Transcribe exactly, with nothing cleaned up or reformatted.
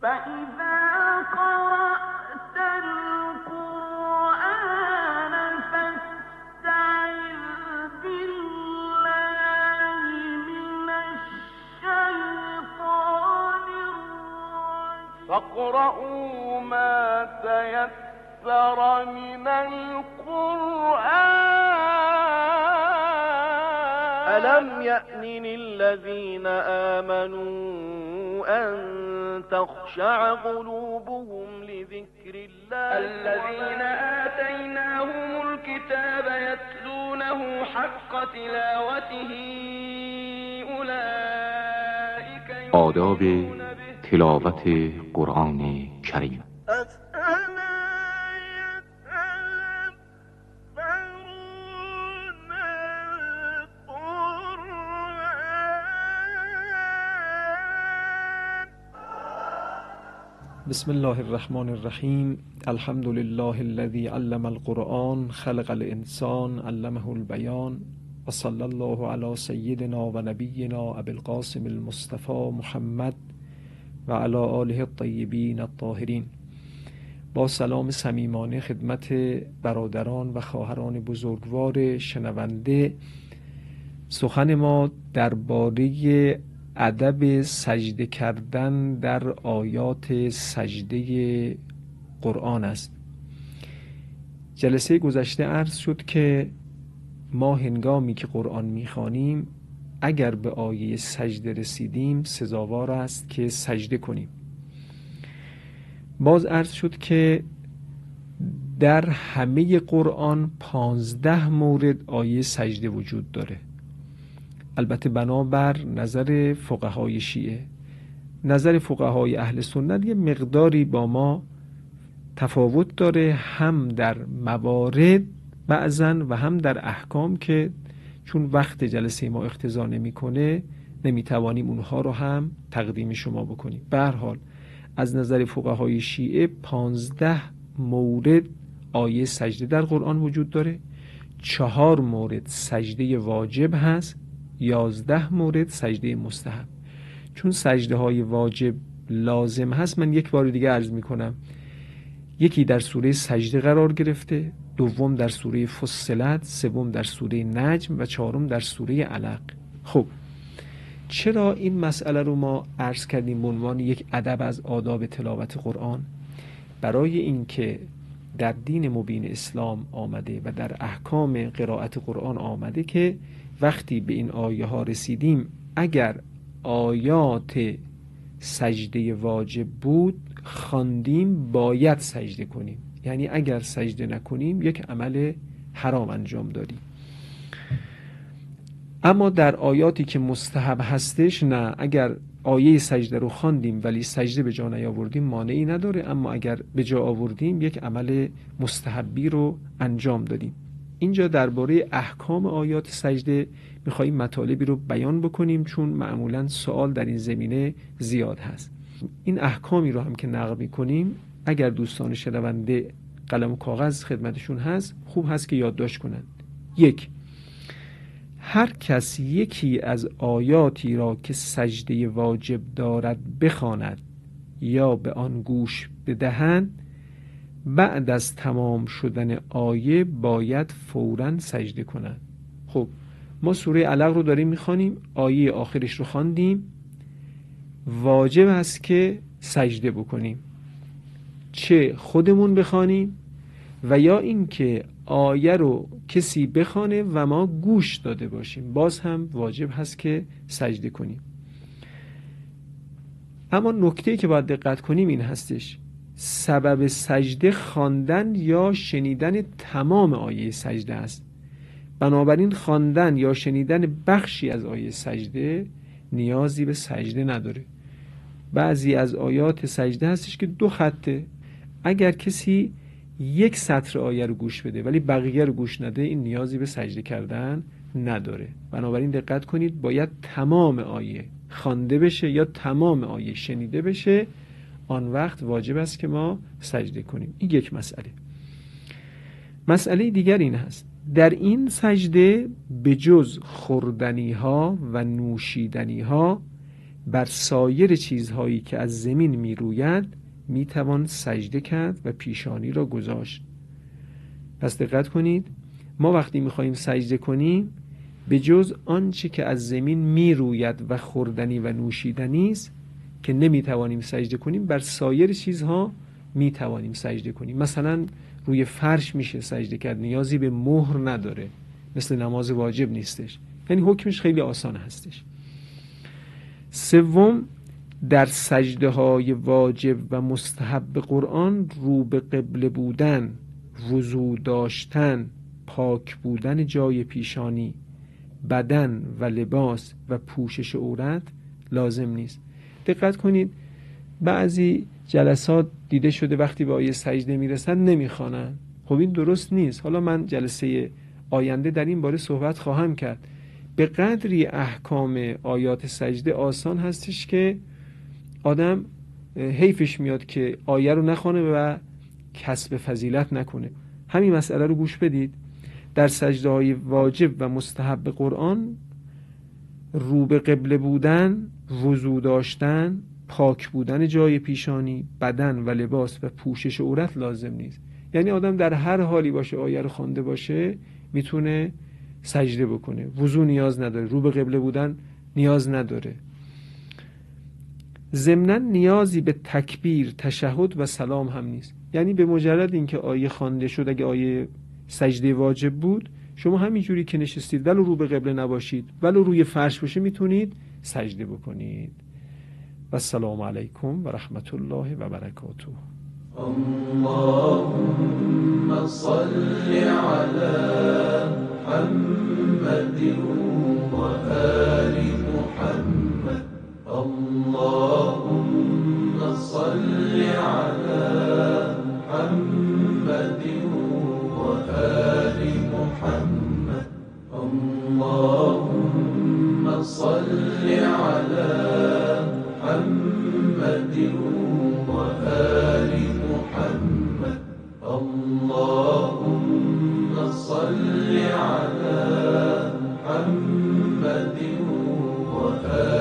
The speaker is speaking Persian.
فاقرؤوا ما تيسر من القرآن ألم يأن الذين آمنوا أن تخشع قلوبهم لذكر الله الذين آتيناهم الكتاب يتلونه حق تلاوته أولئك آداب تلاوت قرآن کریم. بسم الله الرحمن الرحیم. الحمد لله الذي علم القرآن خلق الانسان علمه البیان و صلی الله علی سیدنا و نبینا ابی القاسم المصطفى محمد و علی آله الطیبین الطاهرین. با سلام صمیمانه خدمت برادران و خواهران بزرگوار شنونده، سخن ما درباره ادب سجده کردن در آیات سجده قرآن است. جلسه گذشته عرض شد که ما هنگامی که قرآن میخوانیم اگر به آیه سجده رسیدیم سزاوار است که سجده کنیم. باز عرض شد که در همه قرآن پانزده مورد آیه سجده وجود داره، البته بنابر نظر فقهای شیعه. نظر فقهای اهل سنت یه مقداری با ما تفاوت داره، هم در موارد بعضن و هم در احکام که چون وقت جلسه ما اقتضا نمیکنه نمیتوانیم اونها رو هم تقدیم شما بکنیم. به هر حال از نظر فقهای شیعه پانزده مورد آیه سجده در قرآن وجود داره، چهار مورد سجده واجب هست، یازده مورد سجده مستحب. چون سجده های واجب لازم هست من یک بار دیگه عرض میکنم، یکی در سوره سجده قرار گرفته، دوم در سوره فصلت، سوم در سوره نجم و چهارم در سوره علق. خب چرا این مسئله رو ما عرض کردیم به عنوان یک ادب از آداب تلاوت قرآن؟ برای اینکه در دین مبین اسلام آمده و در احکام قرائت قرآن آمده که وقتی به این آیه ها رسیدیم اگر آیات سجده واجب بود خواندیم باید سجده کنیم، یعنی اگر سجده نکنیم یک عمل حرام انجام دادیم. اما در آیاتی که مستحب هستش نه، اگر آیه سجده رو خواندیم ولی سجده به جا نیاوردیم مانعی نداره، اما اگر به جا آوردیم یک عمل مستحبی رو انجام دادیم. اینجا درباره احکام آیات سجده میخواییم مطالبی رو بیان بکنیم چون معمولاً سوال در این زمینه زیاد هست. این احکامی رو هم که نقل میکنیم اگر دوستان شنونده قلم و کاغذ خدمتشون هست خوب هست که یادداشت کنند. یک، هر کس یکی از آیاتی را که سجده واجب دارد بخواند یا به آن گوش بدهند بعد از تمام شدن آیه باید فوراً سجده کنند. خب ما سوره علق رو داریم میخوانیم، آیه آخرش رو خواندیم، واجب است که سجده بکنیم، چه خودمون بخوانیم و یا اینکه آیه رو کسی بخوانه و ما گوش داده باشیم باز هم واجب هست که سجده کنیم. اما نکته‌ای که باید دقت کنیم این هستش، سبب سجده خواندن یا شنیدن تمام آیه سجده است. بنابراین خواندن یا شنیدن بخشی از آیه سجده نیازی به سجده نداره. بعضی از آیات سجده هستش که دو خطه، اگر کسی یک سطر آیه رو گوش بده ولی بقیه رو گوش نده این نیازی به سجده کردن نداره. بنابراین دقت کنید، باید تمام آیه خوانده بشه یا تمام آیه شنیده بشه، آن وقت واجب است که ما سجده کنیم. این یک مسئله. مسئله دیگر این هست، در این سجده به جز خوردنی ها و نوشیدنی ها بر سایر چیزهایی که از زمین می روید می توان سجده کرد و پیشانی را گذاشت. پس دقت کنید، ما وقتی می خواهیم سجده کنیم به جز آنچه که از زمین می روید و خوردنی و نوشیدنی است که نمی توانیم سجده کنیم، بر سایر چیزها می توانیم سجده کنیم. مثلا روی فرش میشه سجده کرد، نیازی به مهر نداره، مثل نماز واجب نیستش، یعنی حکمش خیلی آسان هستش. سوم، در سجده های واجب و مستحب قرآن رو به قبله بودن، وضو داشتن، پاک بودن جای پیشانی، بدن و لباس و پوشش عورت لازم نیست. دقت کنید، بعضی جلسات دیده شده وقتی به آیه سجده میرسن نمیخوانن. خب این درست نیست. حالا من جلسه آینده در این باره صحبت خواهم کرد. به قدری احکام آیات سجده آسان هستش که آدم حیفش میاد که آیه رو نخونه و کسب فضیلت نکنه. همین مسئله رو گوش بدید. در سجده های واجب و مستحب قرآن رو به قبله بودن، وضو داشتن، پاک بودن جای پیشانی، بدن و لباس و پوشش عورت لازم نیست. یعنی آدم در هر حالی باشه آیه رو خوانده باشه میتونه سجده بکنه. وضو نیاز نداره، رو به قبله بودن نیاز نداره. ضمناً نیازی به تکبیر، تشهد و سلام هم نیست. یعنی به مجرد اینکه آیه خوانده شد، اگه آیه سجده واجب بود، شما همینجوری که نشستید ولو رو به قبله نباشید، ولو روی فرش باشه، میتونید سجده بکنید. و السلام علیکم و رحمت الله و برکاته. اللهم صل على محمد و آل محمد. اللهم صل على محمد و آل محمد. اللهم صل على محمد و آل محمد. اللهم صل على محمد و آل